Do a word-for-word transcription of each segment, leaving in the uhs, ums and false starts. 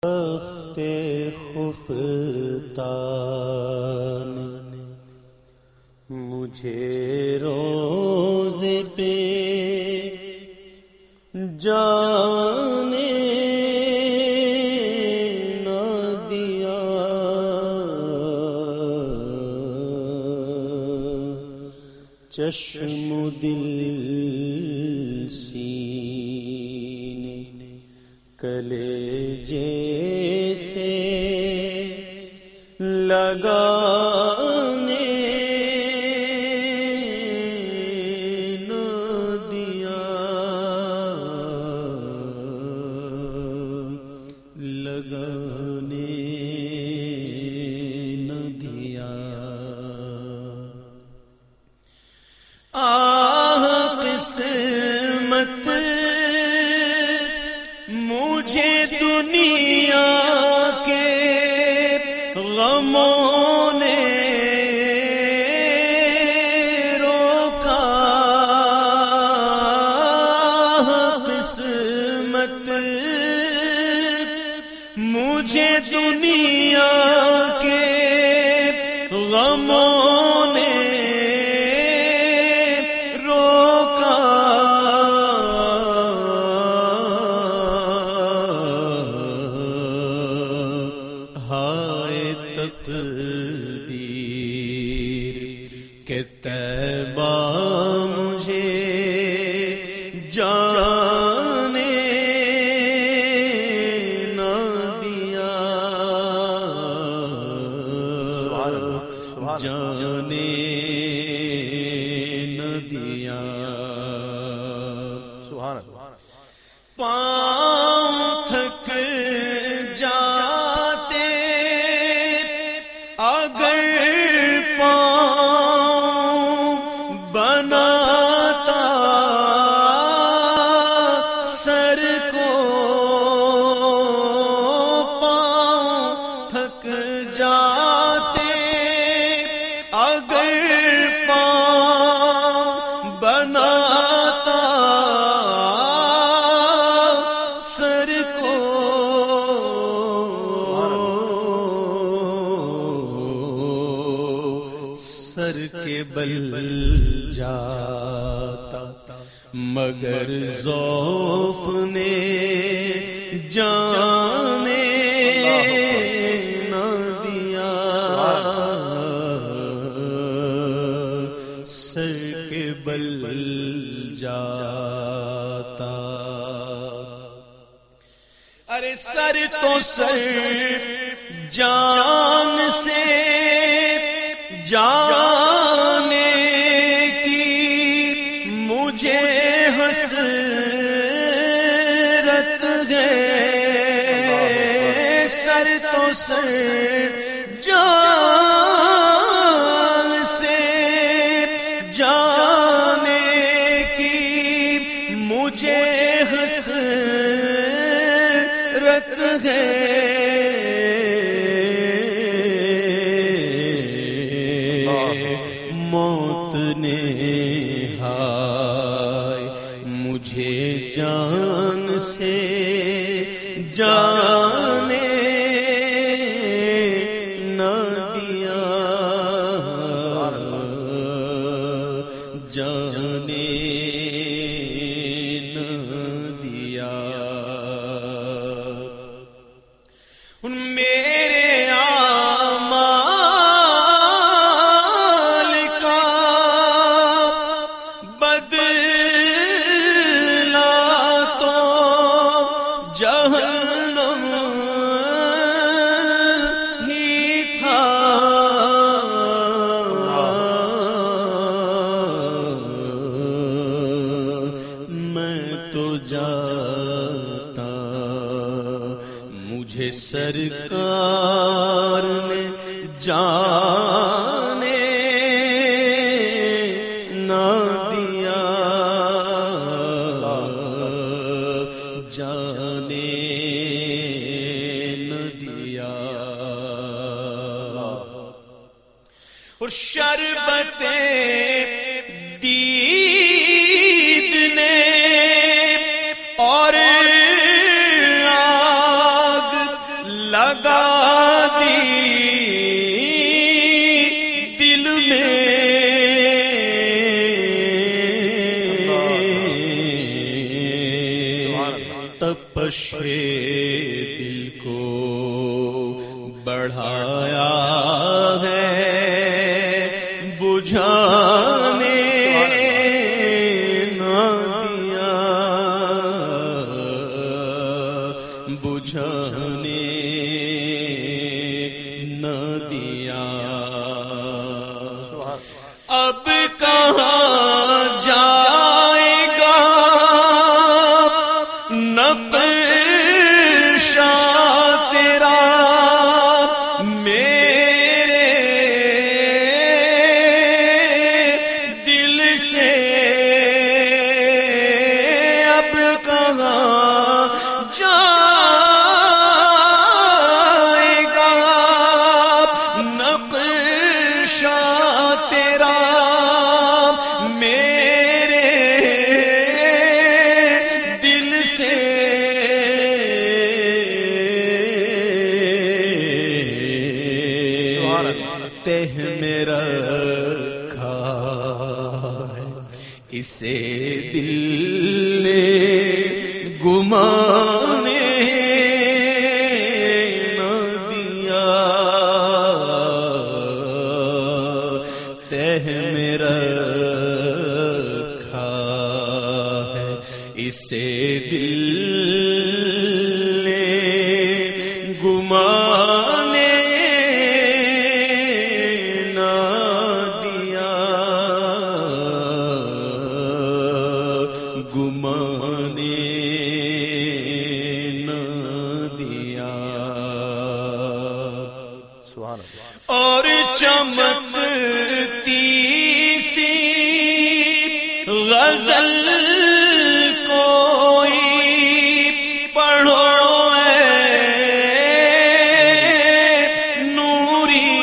وقت خفتان مجھے روزے پہ جانے نہ دیا، چشم دل سینے کلیجے سے لگانے نہ دیا، لگانے نہ دیا۔ آہ قسمت مجھے دنیا کے غموں نے روکا، قسمت مجھے دنیا کے غموں نے روکا، ہائے تقدیر کہ طیبہ مجھے جانے نہ دیا، جانے نہ دیا۔ پاؤں تھک جاتے اگر پاؤں بناتا سر کو، پاؤں تھک جاتے اگر پاؤں بناتا سر کو، سر کے بل جاتا مگر ذوف نے جانے نہ دیا، سر کے بل جاتا۔ ارے سر تو سر جان سے جانے کی مجھے حسرت ہے، سر تو سر جان سے جانے کی مجھے حسرت ہے، موت نے ہائے مجھے جان سے جانے نہ دیا، جانے نہ دیا۔ میرے اعمال کا بدلہ تو جہنم ہی تھا، میں تو جاتا مجھے سرکار نے جانے نہ دیا، جانے نہ دیا۔ اور شربت دید نے اور آگ لگا دی دل میں تپش دل کو بڑھایا ہے بجھانے نہ دیا بجھانے نہ دیا اب کہاں جائے گا نقشہ تیرا میرے دل سے اب کہاں جائے گا نقشہ تیرا میرے دل سے تہ میں رکھا ہے اسے دل نے گمانے نہ دیا تہ میں رکھا ہے اسے دل نے گمانے گمانے نہ دیا اور چمکتی سی غزل کوئی پڑھو اے نوری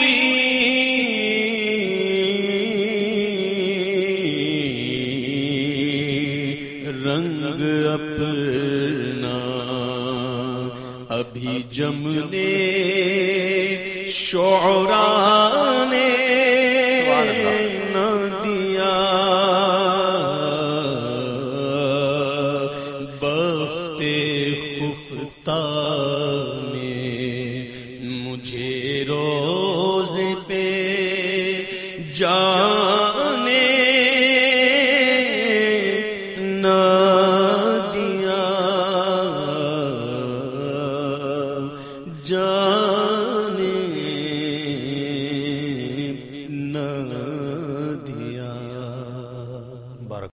رنگ اپنا ابھی جمنے شعراء نے نہ دیا بخت خفتہ نے مجھے روزے پہ جانے نہ دیا جا